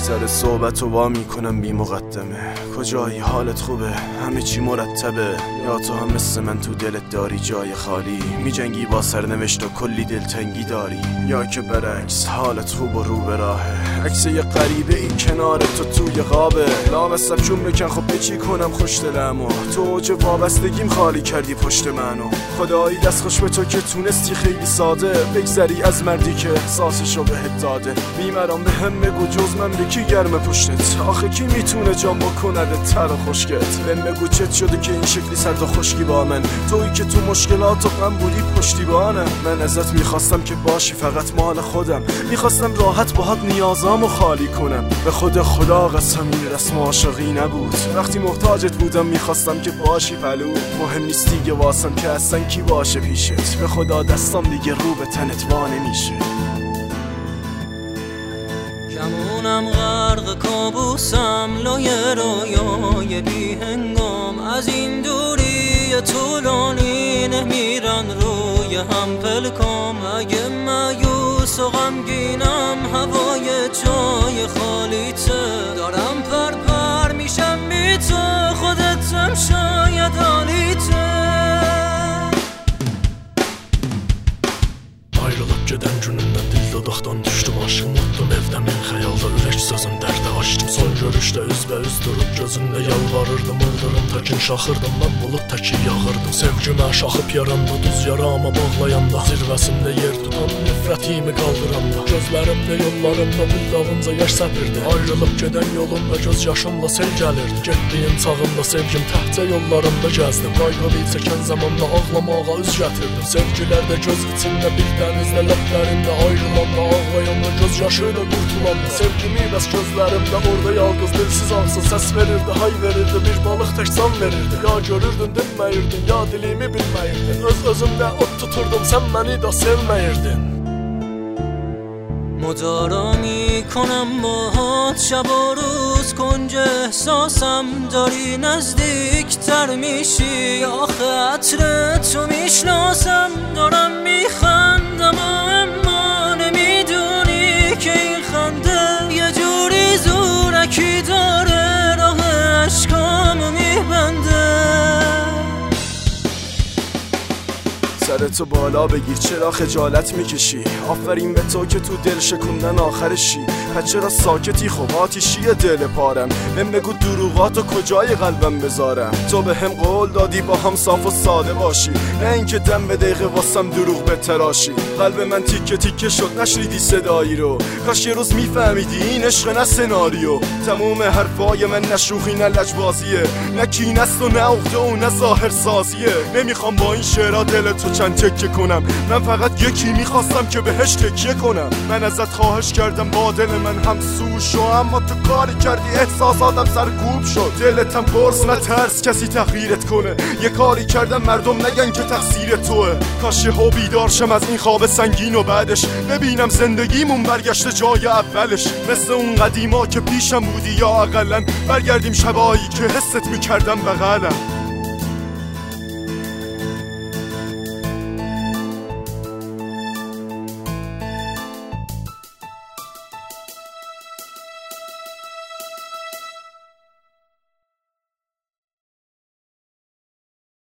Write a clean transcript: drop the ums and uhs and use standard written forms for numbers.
سر صحبت رو وا میکنم بی مقدمه. کجایی حالت خوبه؟ همه چی مرتبه؟ یا تو هم مثل من تو دلت داری جای خالی؟ میجنگی با سرنوشت و کلی دلتنگی داری؟ یا که برعکس حالت خوب و رو به راهه؟ عکس یه غریبه ای کنار تو توی غابه. لامستم چون بکن خب به چی کنم خوش دلمو؟ تو اوج وابستگیم خالی کردی پشت منو. خدایی دست خوش به تو که تونستی خیلی ساده بگذری از مردی که احساسشو بهت داده. بیمرام به هم بگو جز من به کی گرم پشتت؟ آخه کی میتونه جان بکنه تر و خشکت؟ بهم بگو چت شده که این شکلی سرد و خشکی با من؟ تویی که تو مشکلات و غم بودی پشتیبانم. من ازت میخواستم که باشی فقط مال خودم. میخواستم راحت باهات نیازامو خالی کنم. به خود خدا قسم این رسم عاشقی نبود. وقتی محتاجت بودم میخواستم که باشی پلو. مهم نیست دیگه واسم که اصلا کی باشه پیشت. به خدا دستام دیگه رو به تنت وا نمیشه. گمونم غرق کابوسم لای رویای بی هنگام. از این دوری طولانی نمیرن روی هم پلکام. اگه مایوس و غمگینم هوای جای خالیته. دارم پر میشم بی تو خودتم شاید حالیته. Ayrılıp gedən günündən dil dodaqdan düşdüm aşkım. Unutdum evdə min xəyalda ürək sözüm dərdə açdım. Son görüşdə üzbəüz durub gözümdə yalvarırdım. Öldürüm təkin şaxırdım mən bulud təki yağırdım. Sevgimə şaxıb yarandı duz yarama bağlayanda. Zirvəsində yer tutan nifrətimi qaldıranda. Gözlərimdə yollarımda bir dalınca yaş səpirdi. Ayrılıb gedən yolumda göz yaşımla sel gəlirdi. Getdiyim çağımda sevgim təhcə yollarımda gəzdim. Qayğılı çəkən zamanda ağlamağa üz gətirdim. Sevgilərdə göz içində bir dənizdə ləblərində. Ayrılanda ağlayanda göz yaşıyla qurtulanda. Sevgimi bəs gözlərimdə orada yalqız dilsiz ağzı səs verirdi. Hay verirdi bir balıq tək can verirdi. Ya görürdün dinməyirdin ya dilimi bilməyirdin. Öz-özümdə ot tuturdum sən məni də sevməyirdin. مدارا میکنم باهات شب و روز کنج احساسم داری نزدیکتر میشی. آخه عطر تو میشناسم دارم میخندم اما نمیدونی که این خنده یه جوری زورکی داره راه عشقامو میبنده. سرتو بالا بگیر چرا خجالت میکشی؟ آفرین به تو که تو دل شکوندن آخرشی. پس چرا ساکتی خب آتیشی دل پارم؟ من بگو دروغاتو کجای قلبم بذارم؟ تو به هم قول دادی با هم صاف و ساده باشی. نه اینکه دم به دقیقه واسم دروغ بتراشی. قلب من تیکه تیکه شد نشنیدی صدایی رو. کاش یه روز میفهمیدی این عشق نه سناریو. تموم حرفای من نه شوخی نه لجبازیه. نه کینست و نه عقده و نه ظاهر سازیه. نمیخوام با این شعرها دل تو چند تکه کنم. من فقط یکی میخواستم که بهش تکیه کنم. من ازت خواهش کردم با دل من همسو شو. اما تو کاری کردی احساساتم سرکوب شد. دلتم پرس نه ترس کسی تغییرت کنه. یه کاری کردم مردم نگن که تقصیر توه. کاش یهو بیدار شم از این خواب سنگین و بعدش ببینم زندگیمون برگشته جای اولش. مثل اون قدیما که پیشم بودی یا اقلن برگردیم شبایی که حست میکردم بغلم.